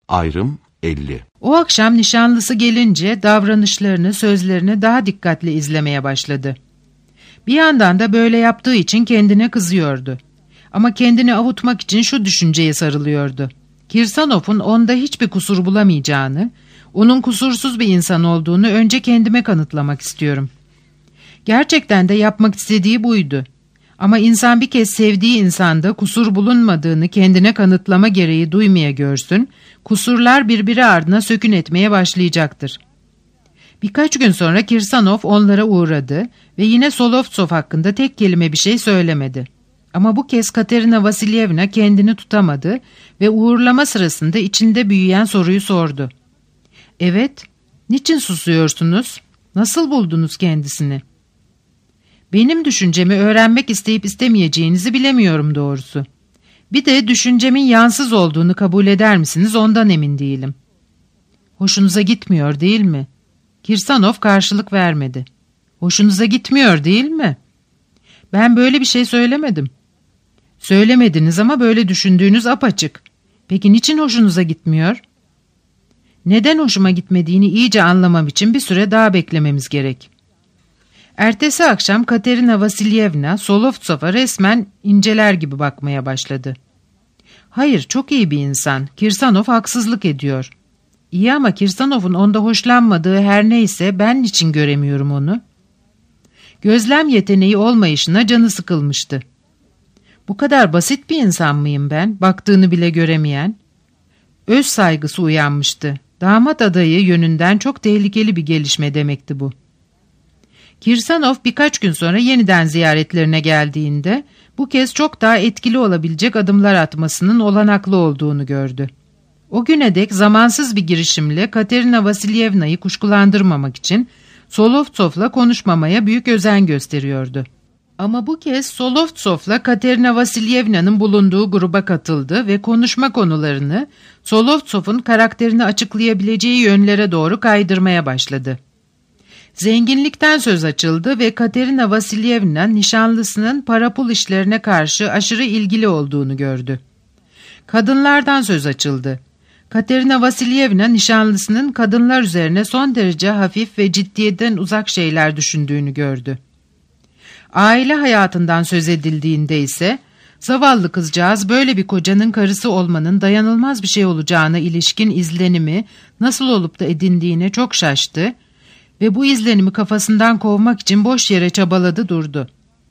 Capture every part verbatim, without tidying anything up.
Ayrım elli. O akşam nişanlısı gelince davranışlarını, sözlerini daha dikkatli izlemeye başladı. Bir yandan da böyle yaptığı için kendine kızıyordu. Ama kendini avutmak için şu düşünceye sarılıyordu. Kirsanov'un onda hiçbir kusur bulamayacağını, onun kusursuz bir insan olduğunu önce kendime kanıtlamak istiyorum. Gerçekten de yapmak istediği buydu. Ama insan bir kez sevdiği insanda kusur bulunmadığını kendine kanıtlama gereği duymaya görsün, kusurlar birbiri ardına sökün etmeye başlayacaktır. Birkaç gün sonra Kirsanov onlara uğradı ve yine Solovtsov hakkında tek kelime bir şey söylemedi. Ama bu kez Katerina Vasilyevna kendini tutamadı ve uğurlama sırasında içinde büyüyen soruyu sordu. "Evet, niçin susuyorsunuz? Nasıl buldunuz kendisini?" "Benim düşüncemi öğrenmek isteyip istemeyeceğinizi bilemiyorum doğrusu. Bir de düşüncemin yansız olduğunu kabul eder misiniz ondan emin değilim." "Hoşunuza gitmiyor değil mi?" Kirsanov karşılık vermedi. "Hoşunuza gitmiyor değil mi?" "Ben böyle bir şey söylemedim." "Söylemediniz ama böyle düşündüğünüz apaçık. Peki niçin hoşunuza gitmiyor?" "Neden hoşuma gitmediğini iyice anlamam için bir süre daha beklememiz gerek." Ertesi akşam Katerina Vasilyevna Solovtsov'a resmen inceler gibi bakmaya başladı. "Hayır, çok iyi bir insan. Kirsanov haksızlık ediyor." "İyi ama Kirsanov'un onda hoşlanmadığı her neyse ben niçin göremiyorum onu?" Gözlem yeteneği olmayışına canı sıkılmıştı. "Bu kadar basit bir insan mıyım ben, baktığını bile göremeyen?" Öz saygısı uyanmıştı. Damat adayı yönünden çok tehlikeli bir gelişme demekti bu. Kirsanov birkaç gün sonra yeniden ziyaretlerine geldiğinde bu kez çok daha etkili olabilecek adımlar atmasının olanaklı olduğunu gördü. O güne dek zamansız bir girişimle Katerina Vasilyevna'yı kuşkulandırmamak için Solovtsov'la konuşmamaya büyük özen gösteriyordu. Ama bu kez Solovtsov'la Katerina Vasilyevna'nın bulunduğu gruba katıldı ve konuşma konularını Solovtsov'un karakterini açıklayabileceği yönlere doğru kaydırmaya başladı. Zenginlikten söz açıldı ve Katerina Vasilyevna nişanlısının para pul işlerine karşı aşırı ilgili olduğunu gördü. Kadınlardan söz açıldı. Katerina Vasilyevna nişanlısının kadınlar üzerine son derece hafif ve ciddiyetten uzak şeyler düşündüğünü gördü. Aile hayatından söz edildiğinde ise zavallı kızcağız böyle bir kocanın karısı olmanın dayanılmaz bir şey olacağına ilişkin izlenimi nasıl olup da edindiğine çok şaştı ve bu izlenimi kafasından kovmak için boş yere çabaladı durdu.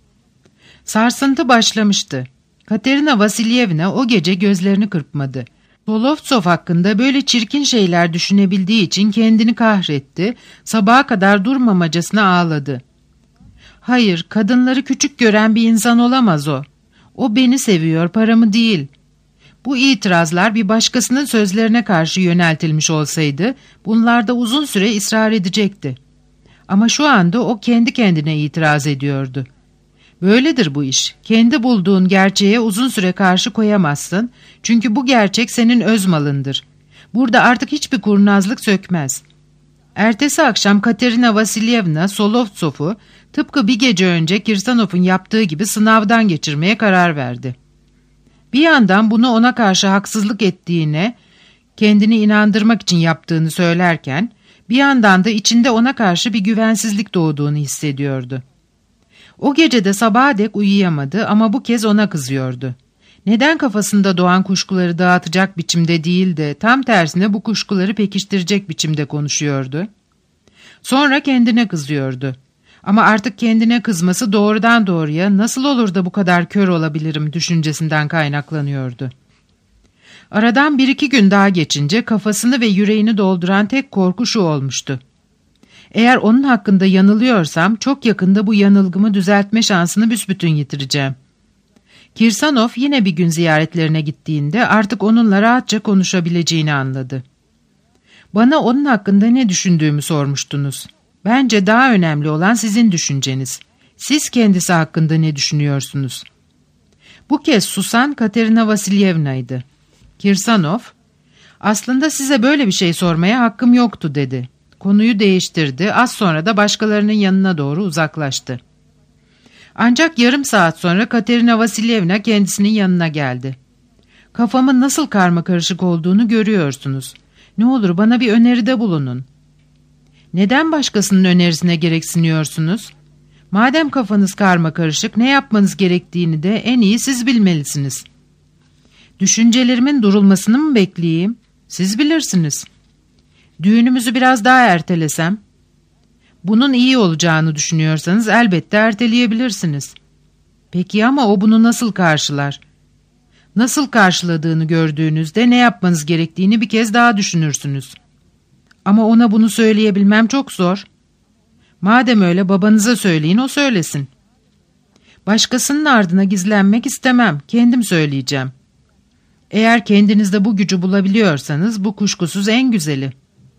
Sarsıntı başlamıştı. Katerina Vasilyevna o gece gözlerini kırpmadı. Solovtsov hakkında böyle çirkin şeyler düşünebildiği için kendini kahretti, sabaha kadar durmamacasına ağladı. "Hayır, kadınları küçük gören bir insan olamaz o. O beni seviyor, paramı değil." Bu itirazlar bir başkasının sözlerine karşı yöneltilmiş olsaydı, bunlarda uzun süre ısrar edecekti. Ama şu anda o kendi kendine itiraz ediyordu. Böyledir bu iş. Kendi bulduğun gerçeğe uzun süre karşı koyamazsın. Çünkü bu gerçek senin öz malındır. Burada artık hiçbir kurnazlık sökmez. Ertesi akşam Katerina Vasilyevna Solovtsov'u tıpkı bir gece önce Kirsanov'un yaptığı gibi sınavdan geçirmeye karar verdi. Bir yandan bunu ona karşı haksızlık ettiğine, kendini inandırmak için yaptığını söylerken, bir yandan da içinde ona karşı bir güvensizlik doğduğunu hissediyordu. O gece de sabaha dek uyuyamadı ama bu kez ona kızıyordu. Neden kafasında doğan kuşkuları dağıtacak biçimde değil de tam tersine bu kuşkuları pekiştirecek biçimde konuşuyordu? Sonra kendine kızıyordu. Ama artık kendine kızması doğrudan doğruya nasıl olur da bu kadar kör olabilirim düşüncesinden kaynaklanıyordu. Aradan bir iki gün daha geçince kafasını ve yüreğini dolduran tek korku şu olmuştu. Eğer onun hakkında yanılıyorsam çok yakında bu yanılgımı düzeltme şansını büsbütün yitireceğim. Kirsanov yine bir gün ziyaretlerine gittiğinde artık onunla rahatça konuşabileceğini anladı. "Bana onun hakkında ne düşündüğümü sormuştunuz. Bence daha önemli olan sizin düşünceniz. Siz kendisi hakkında ne düşünüyorsunuz?" Bu kez susan Katerina Vasilyevna'ydı. Kirsanov, "Aslında size böyle bir şey sormaya hakkım yoktu," dedi. Konuyu değiştirdi, az sonra da başkalarının yanına doğru uzaklaştı. Ancak yarım saat sonra Katerina Vasilyevna kendisinin yanına geldi. Kafamın nasıl karmakarışık olduğunu görüyorsunuz. Ne olur bana bir öneride bulunun. Neden başkasının önerisine gereksiniyorsunuz? Madem kafanız karmakarışık, ne yapmanız gerektiğini de en iyi siz bilmelisiniz. Düşüncelerimin durulmasını mı bekleyeyim? Siz bilirsiniz. Düğünümüzü biraz daha ertelesem? Bunun iyi olacağını düşünüyorsanız elbette erteleyebilirsiniz. Peki ama o bunu nasıl karşılar? Nasıl karşıladığını gördüğünüzde ne yapmanız gerektiğini bir kez daha düşünürsünüz. Ama ona bunu söyleyebilmem çok zor. Madem öyle babanıza söyleyin, o söylesin. Başkasının ardına gizlenmek istemem, kendim söyleyeceğim. Eğer kendinizde bu gücü bulabiliyorsanız bu kuşkusuz en güzeli.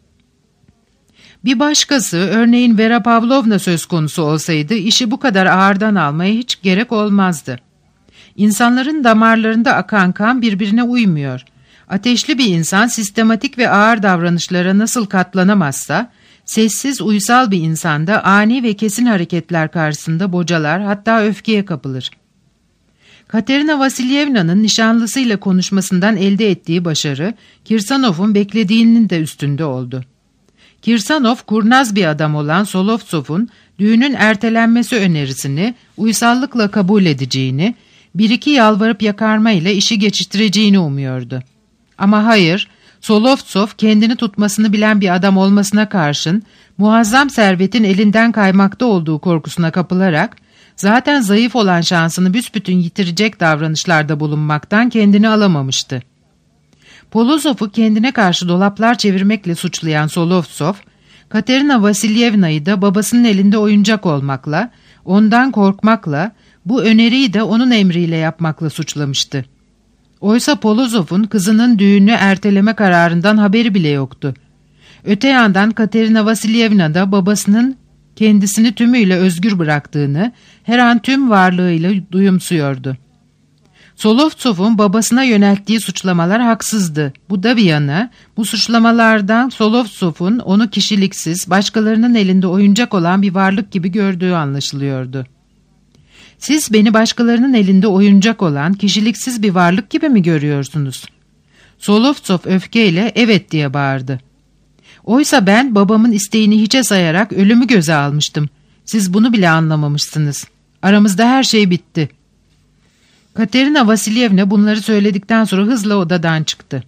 Bir başkası, örneğin Vera Pavlovna söz konusu olsaydı işi bu kadar ağırdan almaya hiç gerek olmazdı. İnsanların damarlarında akan kan birbirine uymuyor. Ateşli bir insan sistematik ve ağır davranışlara nasıl katlanamazsa, sessiz, uysal bir insan da ani ve kesin hareketler karşısında bocalar, hatta öfkeye kapılır. Katerina Vasilyevna'nın nişanlısıyla konuşmasından elde ettiği başarı, Kirsanov'un beklediğinin de üstünde oldu. Kirsanov, kurnaz bir adam olan Solovtsov'un düğünün ertelenmesi önerisini uysallıkla kabul edeceğini, bir iki yalvarıp yakarma ile işi geçiştireceğini umuyordu. Ama hayır, Solovtsov kendini tutmasını bilen bir adam olmasına karşın, muazzam servetin elinden kaymakta olduğu korkusuna kapılarak, zaten zayıf olan şansını büsbütün yitirecek davranışlarda bulunmaktan kendini alamamıştı. Polozov'u kendine karşı dolaplar çevirmekle suçlayan Solovtsov, Katerina Vasilyevna'yı da babasının elinde oyuncak olmakla, ondan korkmakla, bu öneriyi de onun emriyle yapmakla suçlamıştı. Oysa Polozov'un kızının düğünü erteleme kararından haberi bile yoktu. Öte yandan Katerina Vasilyevna da babasının kendisini tümüyle özgür bıraktığını her an tüm varlığıyla duyumsuyordu. Solovtsov'un babasına yönelttiği suçlamalar haksızdı. Bu da bir yana, bu suçlamalardan Solovtsov'un onu kişiliksiz, başkalarının elinde oyuncak olan bir varlık gibi gördüğü anlaşılıyordu. Siz beni başkalarının elinde oyuncak olan, kişiliksiz bir varlık gibi mi görüyorsunuz? Solovtsov öfkeyle evet diye bağırdı. Oysa ben babamın isteğini hiçe sayarak ölümü göze almıştım. Siz bunu bile anlamamışsınız. Aramızda her şey bitti. Katerina Vasilyevna bunları söyledikten sonra hızla odadan çıktı.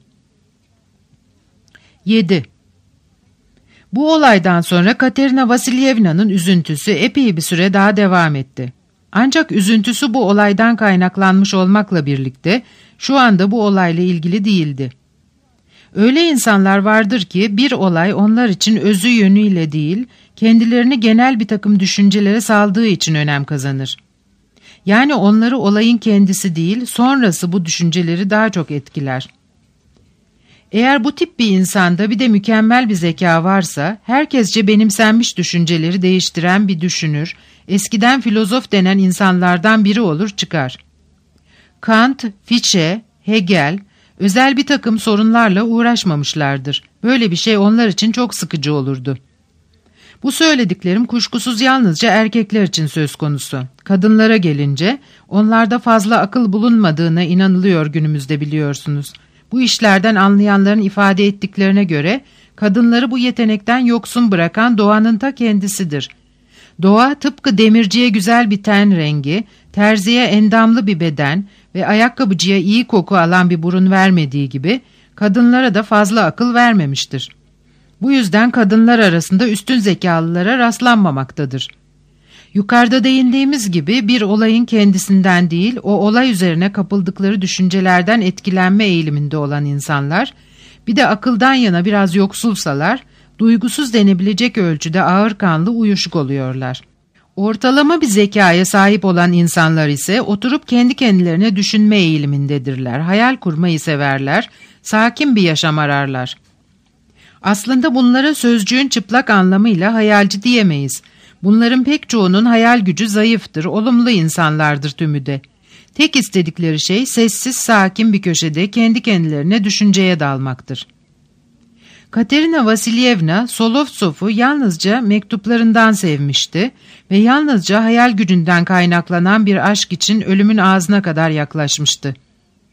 yedi. Bu olaydan sonra Katerina Vasilyevna'nın üzüntüsü epey bir süre daha devam etti. Ancak üzüntüsü bu olaydan kaynaklanmış olmakla birlikte şu anda bu olayla ilgili değildi. Öyle insanlar vardır ki bir olay onlar için özü yönüyle değil, kendilerini genel bir takım düşüncelere saldığı için önem kazanır. Yani onları olayın kendisi değil, sonrası bu düşünceleri daha çok etkiler. Eğer bu tip bir insanda bir de mükemmel bir zeka varsa, herkesce benimsenmiş düşünceleri değiştiren bir düşünür, eskiden filozof denen insanlardan biri olur çıkar. Kant, Fichte, Hegel, özel bir takım sorunlarla uğraşmamışlardır. Böyle bir şey onlar için çok sıkıcı olurdu. Bu söylediklerim kuşkusuz yalnızca erkekler için söz konusu. Kadınlara gelince onlarda fazla akıl bulunmadığına inanılıyor günümüzde, biliyorsunuz. Bu işlerden anlayanların ifade ettiklerine göre kadınları bu yetenekten yoksun bırakan doğanın ta kendisidir. Doğa tıpkı demirciye güzel bir ten rengi, terziye endamlı bir beden ve ayakkabıcıya iyi koku alan bir burun vermediği gibi kadınlara da fazla akıl vermemiştir. Bu yüzden kadınlar arasında üstün zekalılara rastlanmamaktadır. Yukarıda değindiğimiz gibi bir olayın kendisinden değil, o olay üzerine kapıldıkları düşüncelerden etkilenme eğiliminde olan insanlar, bir de akıldan yana biraz yoksulsalar, duygusuz denebilecek ölçüde ağırkanlı uyuşuk oluyorlar. Ortalama bir zekaya sahip olan insanlar ise oturup kendi kendilerine düşünme eğilimindedirler, hayal kurmayı severler, sakin bir yaşam ararlar. Aslında bunlara sözcüğün çıplak anlamıyla hayalci diyemeyiz. Bunların pek çoğunun hayal gücü zayıftır, olumlu insanlardır tümü de. Tek istedikleri şey sessiz, sakin bir köşede kendi kendilerine düşünceye dalmaktır. Katerina Vasilyevna, Solovtsov'u yalnızca mektuplarından sevmişti ve yalnızca hayal gücünden kaynaklanan bir aşk için ölümün ağzına kadar yaklaşmıştı.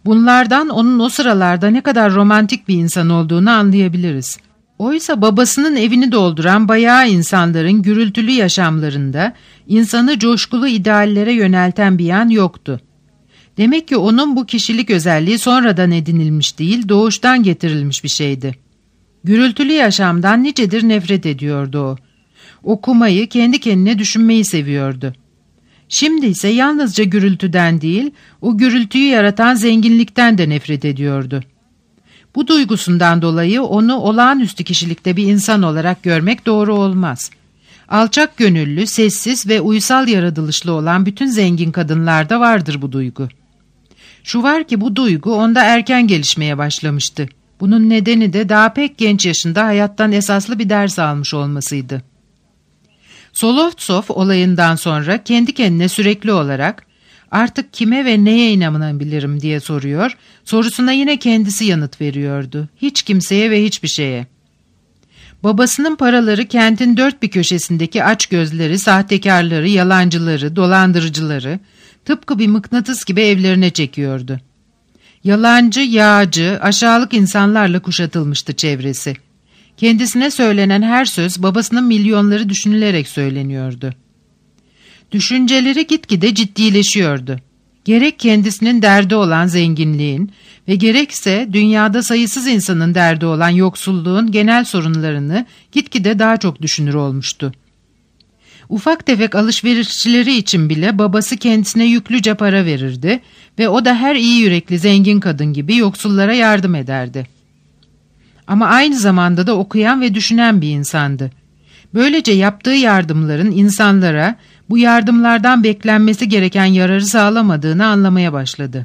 Bunlardan onun o sıralarda ne kadar romantik bir insan olduğunu anlayabiliriz. Oysa babasının evini dolduran bayağı insanların gürültülü yaşamlarında insanı coşkulu ideallere yönelten bir yan yoktu. Demek ki onun bu kişilik özelliği sonradan edinilmiş değil, doğuştan getirilmiş bir şeydi. Gürültülü yaşamdan nicedir nefret ediyordu o. Okumayı, kendi kendine düşünmeyi seviyordu. Şimdi ise yalnızca gürültüden değil, o gürültüyü yaratan zenginlikten de nefret ediyordu. Bu duygusundan dolayı onu olağanüstü kişilikte bir insan olarak görmek doğru olmaz. Alçak gönüllü, sessiz ve uysal yaratılışlı olan bütün zengin kadınlarda vardır bu duygu. Şu var ki bu duygu onda erken gelişmeye başlamıştı. Bunun nedeni de daha pek genç yaşında hayattan esaslı bir ders almış olmasıydı. Solovtsov olayından sonra kendi kendine sürekli olarak artık kime ve neye inanabilirim diye soruyor, sorusuna yine kendisi yanıt veriyordu. Hiç kimseye ve hiçbir şeye. Babasının paraları kentin dört bir köşesindeki açgözleri, sahtekarları, yalancıları, dolandırıcıları tıpkı bir mıknatıs gibi evlerine çekiyordu. Yalancı, yağcı, aşağılık insanlarla kuşatılmıştı çevresi. Kendisine söylenen her söz babasının milyonları düşünülerek söyleniyordu. Düşünceleri gitgide ciddileşiyordu. Gerek kendisinin derdi olan zenginliğin ve gerekse dünyada sayısız insanın derdi olan yoksulluğun genel sorunlarını gitgide daha çok düşünür olmuştu. Ufak tefek alışverişçileri için bile babası kendisine yüklüce para verirdi ve o da her iyi yürekli zengin kadın gibi yoksullara yardım ederdi. Ama aynı zamanda da okuyan ve düşünen bir insandı. Böylece yaptığı yardımların insanlara bu yardımlardan beklenmesi gereken yararı sağlamadığını anlamaya başladı.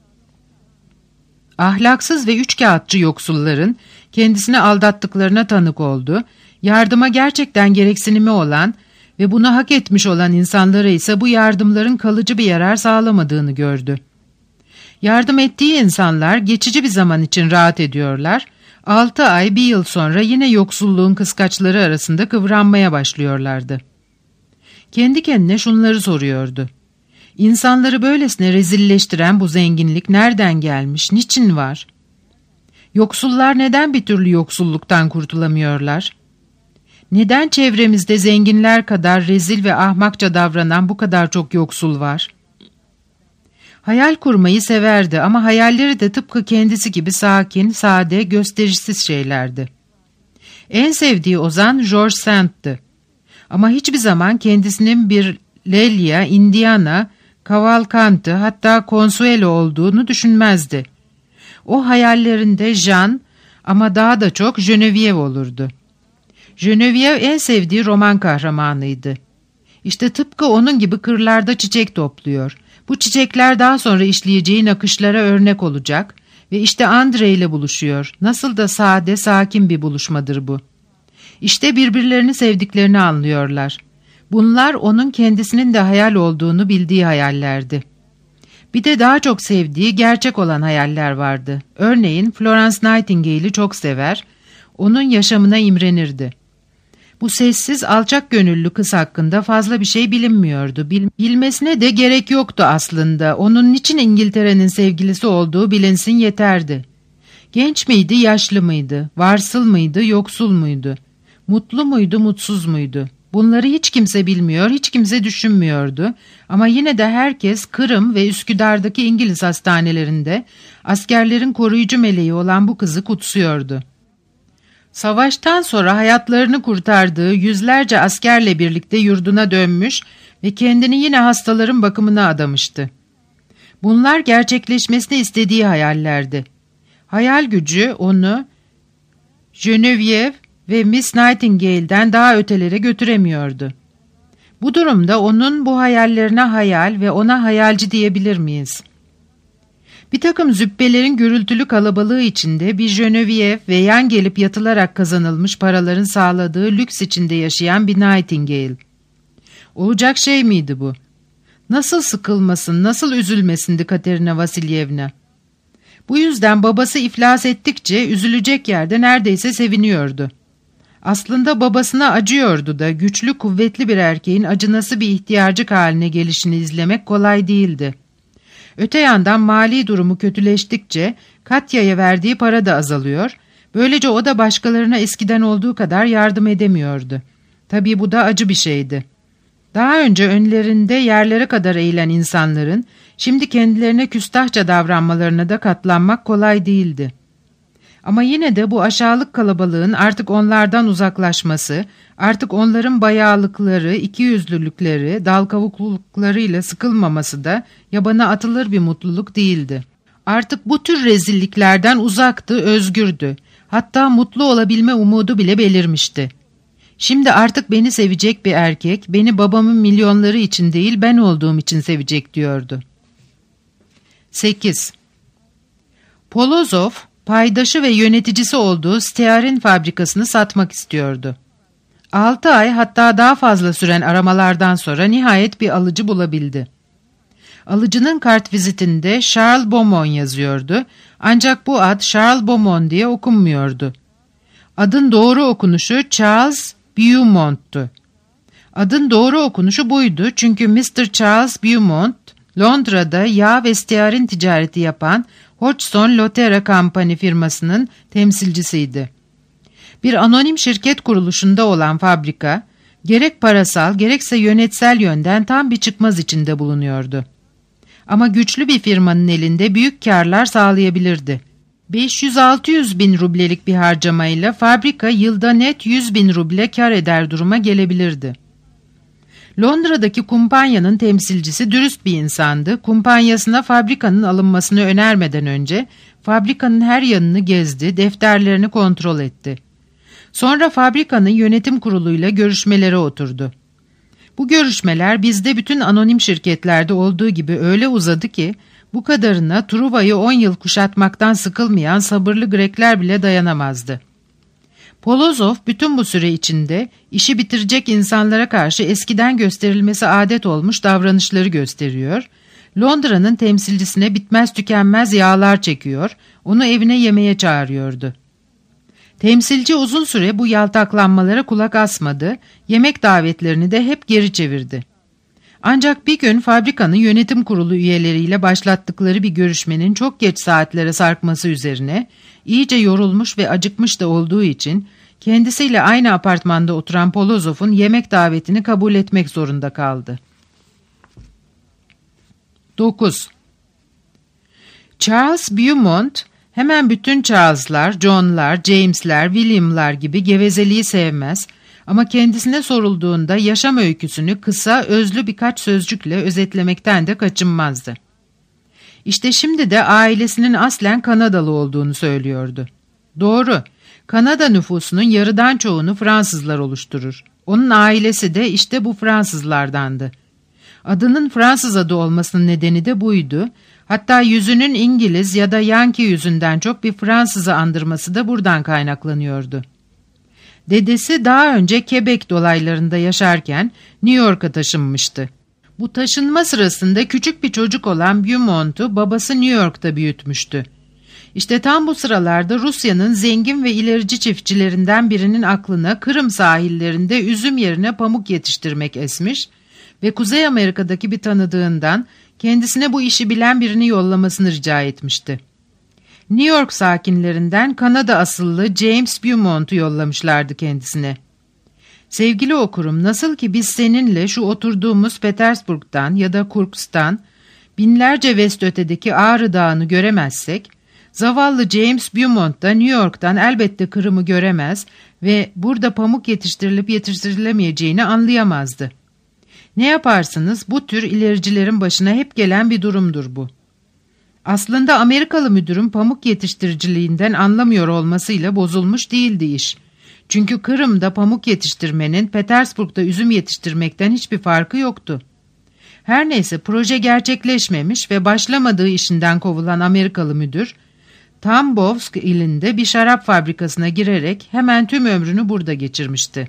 Ahlaksız ve üçkağıtçı yoksulların kendisini aldattıklarına tanık oldu, yardıma gerçekten gereksinimi olan ve bunu hak etmiş olan insanlara ise bu yardımların kalıcı bir yarar sağlamadığını gördü. Yardım ettiği insanlar geçici bir zaman için rahat ediyorlar, altı ay bir yıl sonra yine yoksulluğun kıskaçları arasında kıvranmaya başlıyorlardı. Kendi kendine şunları soruyordu. İnsanları böylesine rezilleştiren bu zenginlik nereden gelmiş, niçin var? Yoksullar neden bir türlü yoksulluktan kurtulamıyorlar? Neden çevremizde zenginler kadar rezil ve ahmakça davranan bu kadar çok yoksul var? Hayal kurmayı severdi ama hayalleri de tıpkı kendisi gibi sakin, sade, gösterişsiz şeylerdi. En sevdiği ozan George Sand'tı. Ama hiçbir zaman kendisinin bir Lelia, Indiana, Cavalcanti hatta Consuelo olduğunu düşünmezdi. O hayallerinde Jean ama daha da çok Geneviève olurdu. Geneviève en sevdiği roman kahramanıydı. İşte tıpkı onun gibi kırlarda çiçek topluyor. Bu çiçekler daha sonra işleyeceği nakışlara örnek olacak ve işte Andre ile buluşuyor. Nasıl da sade, sakin bir buluşmadır bu. İşte birbirlerini sevdiklerini anlıyorlar. Bunlar onun kendisinin de hayal olduğunu bildiği hayallerdi. Bir de daha çok sevdiği gerçek olan hayaller vardı. Örneğin Florence Nightingale'i çok sever, onun yaşamına imrenirdi. Bu sessiz, alçak gönüllü kız hakkında fazla bir şey bilinmiyordu. Bil bilmesine de gerek yoktu aslında. Onun niçin İngiltere'nin sevgilisi olduğu bilinsin yeterdi. Genç miydi, yaşlı mıydı? Varsıl mıydı, yoksul muydu? Mutlu muydu, mutsuz muydu? Bunları hiç kimse bilmiyor, hiç kimse düşünmüyordu. Ama yine de herkes Kırım ve Üsküdar'daki İngiliz hastanelerinde askerlerin koruyucu meleği olan bu kızı kutsuyordu. Savaştan sonra hayatlarını kurtardığı yüzlerce askerle birlikte yurduna dönmüş ve kendini yine hastaların bakımına adamıştı. Bunlar gerçekleşmesini istediği hayallerdi. Hayal gücü onu Geneviève ve Miss Nightingale'den daha ötelere götüremiyordu. Bu durumda onun bu hayallerine hayal ve ona hayalci diyebilir miyiz? Bir takım züppelerin gürültülü kalabalığı içinde bir Geneviève ve yan gelip yatılarak kazanılmış paraların sağladığı lüks içinde yaşayan bir Nightingale. Olacak şey miydi bu? Nasıl sıkılmasın, nasıl üzülmesindi Katerina Vasilyevna? Bu yüzden babası iflas ettikçe üzülecek yerde neredeyse seviniyordu. Aslında babasına acıyordu da güçlü, kuvvetli bir erkeğin acınası bir ihtiyarcık haline gelişini izlemek kolay değildi. Öte yandan mali durumu kötüleştikçe Katya'ya verdiği para da azalıyor. Böylece o da başkalarına eskiden olduğu kadar yardım edemiyordu. Tabii bu da acı bir şeydi. Daha önce önlerinde yerlere kadar eğilen insanların şimdi kendilerine küstahça davranmalarına da katlanmak kolay değildi. Ama yine de bu aşağılık kalabalığın artık onlardan uzaklaşması, artık onların bayağılıkları, ikiyüzlülükleri, dalkavukluluklarıyla sıkılmaması da yabana atılır bir mutluluk değildi. Artık bu tür rezilliklerden uzaktı, özgürdü. Hatta mutlu olabilme umudu bile belirmişti. Şimdi artık beni sevecek bir erkek, beni babamın milyonları için değil ben olduğum için sevecek diyordu. sekiz. Polozov, paydaşı ve yöneticisi olduğu stearin fabrikasını satmak istiyordu. Altı ay hatta daha fazla süren aramalardan sonra nihayet bir alıcı bulabildi. Alıcının kartvizitinde Charles Beaumont yazıyordu, ancak bu ad Charles Beaumont diye okunmuyordu. Adın doğru okunuşu Charles Beaumont'tu. Adın doğru okunuşu buydu çünkü mister Charles Beaumont, Londra'da yağ ve stearin ticareti yapan Hodgson Lotera Company firmasının temsilcisiydi. Bir anonim şirket kuruluşunda olan fabrika, gerek parasal gerekse yönetsel yönden tam bir çıkmaz içinde bulunuyordu. Ama güçlü bir firmanın elinde büyük kârlar sağlayabilirdi. beş yüz altı yüz bin rublelik bir harcamayla fabrika yılda net yüz bin ruble kar eder duruma gelebilirdi. Londra'daki kumpanyanın temsilcisi dürüst bir insandı. Kumpanyasına fabrikanın alınmasını önermeden önce fabrikanın her yanını gezdi, defterlerini kontrol etti. Sonra fabrikanın yönetim kuruluyla görüşmelere oturdu. Bu görüşmeler bizde bütün anonim şirketlerde olduğu gibi öyle uzadı ki bu kadarına Truva'yı on yıl kuşatmaktan sıkılmayan sabırlı Grekler bile dayanamazdı. Polozov bütün bu süre içinde işi bitirecek insanlara karşı eskiden gösterilmesi adet olmuş davranışları gösteriyor, Londra'nın temsilcisine bitmez tükenmez yağlar çekiyor, onu evine yemeğe çağırıyordu. Temsilci uzun süre bu yaltaklanmalara kulak asmadı, yemek davetlerini de hep geri çevirdi. Ancak bir gün fabrikanın yönetim kurulu üyeleriyle başlattıkları bir görüşmenin çok geç saatlere sarkması üzerine, iyice yorulmuş ve acıkmış da olduğu için kendisiyle aynı apartmanda oturan Polozov'un yemek davetini kabul etmek zorunda kaldı. dokuz. Charles Beaumont, hemen bütün Charles'lar, John'lar, James'ler, William'lar gibi gevezeliği sevmez ama kendisine sorulduğunda yaşam öyküsünü kısa, özlü birkaç sözcükle özetlemekten de kaçınmazdı. İşte şimdi de ailesinin aslen Kanadalı olduğunu söylüyordu. Doğru, Kanada nüfusunun yarıdan çoğunu Fransızlar oluşturur. Onun ailesi de işte bu Fransızlardandı. Adının Fransız adı olmasının nedeni de buydu. Hatta yüzünün İngiliz ya da Yankee yüzünden çok bir Fransız'ı andırması da buradan kaynaklanıyordu. Dedesi daha önce Quebec dolaylarında yaşarken New York'a taşınmıştı. Bu taşınma sırasında küçük bir çocuk olan Beaumont'u babası New York'ta büyütmüştü. İşte tam bu sıralarda Rusya'nın zengin ve ilerici çiftçilerinden birinin aklına Kırım sahillerinde üzüm yerine pamuk yetiştirmek esmiş ve Kuzey Amerika'daki bir tanıdığından kendisine bu işi bilen birini yollamasını rica etmişti. New York sakinlerinden Kanada asıllı James Beaumont'u yollamışlardı kendisine. Sevgili okurum, nasıl ki biz seninle şu oturduğumuz Petersburg'dan ya da Kursk'tan binlerce west ötedeki Ağrı Dağı'nı göremezsek, zavallı James Beaumont da New York'tan elbette Kırım'ı göremez ve burada pamuk yetiştirilip yetiştirilemeyeceğini anlayamazdı. Ne yaparsınız, bu tür ilericilerin başına hep gelen bir durumdur bu. Aslında Amerikalı müdürün pamuk yetiştiriciliğinden anlamıyor olmasıyla bozulmuş değildi iş. Çünkü Kırım'da pamuk yetiştirmenin Petersburg'da üzüm yetiştirmekten hiçbir farkı yoktu. Her neyse proje gerçekleşmemiş ve başlamadığı işinden kovulan Amerikalı müdür, Tambovsk ilinde bir şarap fabrikasına girerek hemen tüm ömrünü burada geçirmişti.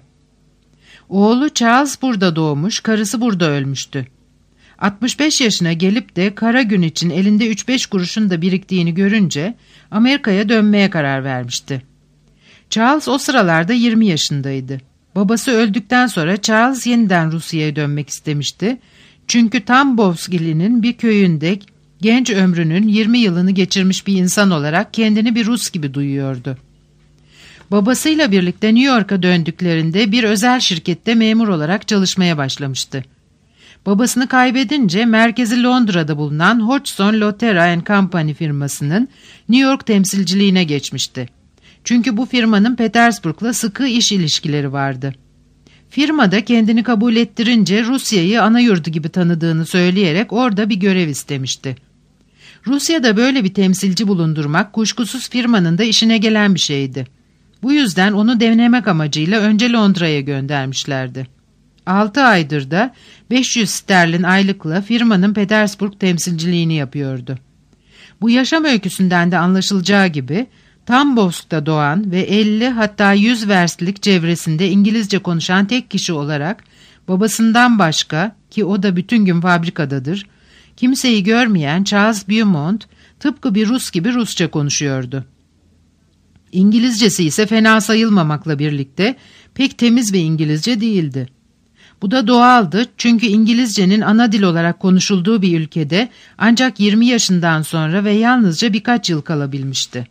Oğlu Charles burada doğmuş, karısı burada ölmüştü. altmış beş yaşına gelip de kara gün için elinde üç beş kuruşun da biriktiğini görünce Amerika'ya dönmeye karar vermişti. Charles o sıralarda yirmi yaşındaydı. Babası öldükten sonra Charles yeniden Rusya'ya dönmek istemişti. Çünkü Tambovsk ilinin bir köyünde Genç ömrünün yirmi yılını geçirmiş bir insan olarak kendini bir Rus gibi duyuyordu. Babasıyla birlikte New York'a döndüklerinde bir özel şirkette memur olarak çalışmaya başlamıştı. Babasını kaybedince merkezi Londra'da bulunan Hodgson Lotera and Company firmasının New York temsilciliğine geçmişti. Çünkü bu firmanın Petersburg'la sıkı iş ilişkileri vardı. Firmada kendini kabul ettirince Rusya'yı ana yurdu gibi tanıdığını söyleyerek orada bir görev istemişti. Rusya'da böyle bir temsilci bulundurmak kuşkusuz firmanın da işine gelen bir şeydi. Bu yüzden onu denemek amacıyla önce Londra'ya göndermişlerdi. Altı aydır da beş yüz sterlin aylıkla firmanın Petersburg temsilciliğini yapıyordu. Bu yaşam öyküsünden de anlaşılacağı gibi Tambovsk'ta doğan ve elli hatta yüz verslik çevresinde İngilizce konuşan tek kişi olarak babasından başka, ki o da bütün gün fabrikadadır, kimseyi görmeyen Charles Beaumont tıpkı bir Rus gibi Rusça konuşuyordu. İngilizcesi ise fena sayılmamakla birlikte pek temiz bir İngilizce değildi. Bu da doğaldı, çünkü İngilizcenin ana dil olarak konuşulduğu bir ülkede ancak yirmi yaşından sonra ve yalnızca birkaç yıl kalabilmişti.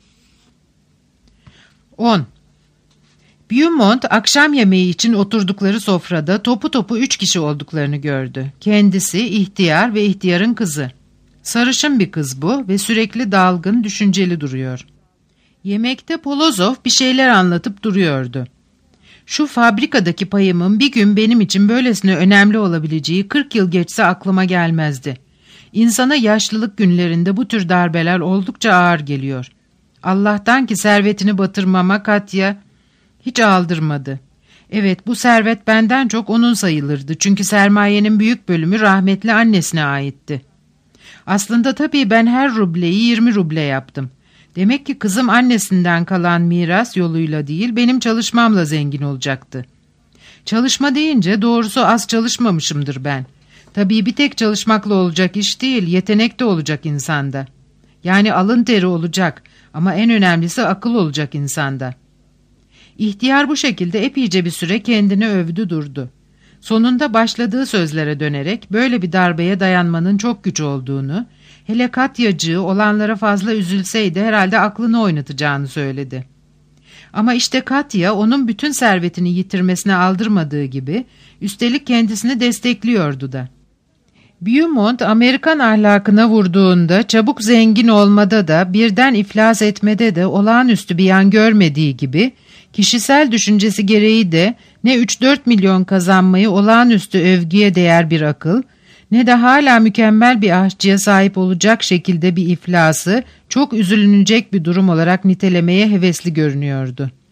on. Beaumont akşam yemeği için oturdukları sofrada topu topu üç kişi olduklarını gördü. Kendisi, ihtiyar ve ihtiyarın kızı. Sarışın bir kız bu ve sürekli dalgın, düşünceli duruyor. Yemekte Polozov bir şeyler anlatıp duruyordu. Şu fabrikadaki payımın bir gün benim için böylesine önemli olabileceği kırk yıl geçse aklıma gelmezdi. İnsana yaşlılık günlerinde bu tür darbeler oldukça ağır geliyor. Allah'tan ki servetini batırmama Katya hiç aldırmadı. Evet, bu servet benden çok onun sayılırdı, çünkü sermayenin büyük bölümü rahmetli annesine aitti. Aslında tabii ben her rubleyi yirmi ruble yaptım. Demek ki kızım annesinden kalan miras yoluyla değil, benim çalışmamla zengin olacaktı. Çalışma deyince doğrusu az çalışmamışımdır ben. Tabii bir tek çalışmakla olacak iş değil, yetenek de olacak insanda. Yani alın teri olacak ama en önemlisi akıl olacak insanda. İhtiyar bu şekilde epeyce bir süre kendini övdü durdu. Sonunda başladığı sözlere dönerek böyle bir darbeye dayanmanın çok güç olduğunu, hele Katyacığı olanlara fazla üzülseydi herhalde aklını oynatacağını söyledi. Ama işte Katya onun bütün servetini yitirmesine aldırmadığı gibi üstelik kendisini destekliyordu da. Beaumont Amerikan ahlakına vurduğunda çabuk zengin olmada da birden iflas etmede de olağanüstü bir yan görmediği gibi kişisel düşüncesi gereği de ne üç dört milyon kazanmayı olağanüstü övgüye değer bir akıl, ne de hala mükemmel bir aşçıya sahip olacak şekilde bir iflası çok üzülünecek bir durum olarak nitelemeye hevesli görünüyordu.